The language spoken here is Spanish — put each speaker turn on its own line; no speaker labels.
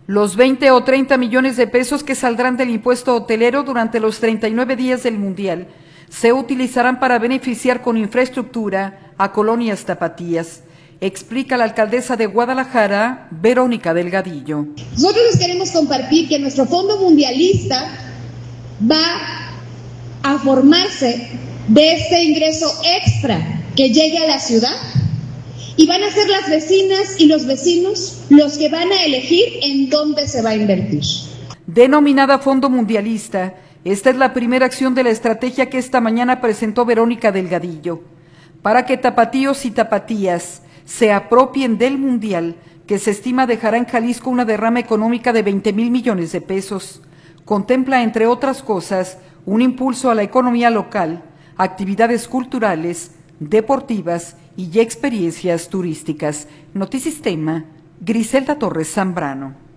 Los 20 o 30 millones de pesos que saldrán del impuesto hotelero durante los 39 días del Mundial se utilizarán para beneficiar con infraestructura a colonias tapatías, explica la alcaldesa de Guadalajara, Verónica Delgadillo.
Nosotros les queremos compartir que nuestro fondo mundialista va a formarse de este ingreso extra que llegue a la ciudad y van a ser las vecinas y los vecinos los que van a elegir en dónde se va a invertir.
Denominada Fondo Mundialista, esta es la primera acción de la estrategia que esta mañana presentó Verónica Delgadillo, para que tapatíos y tapatías se apropien del Mundial, que se estima dejará en Jalisco una derrama económica de 20,000 millones de pesos. Contempla, entre otras cosas, un impulso a la economía local, actividades culturales, deportivas y experiencias turísticas. Notisistema, Griselda Torres Zambrano.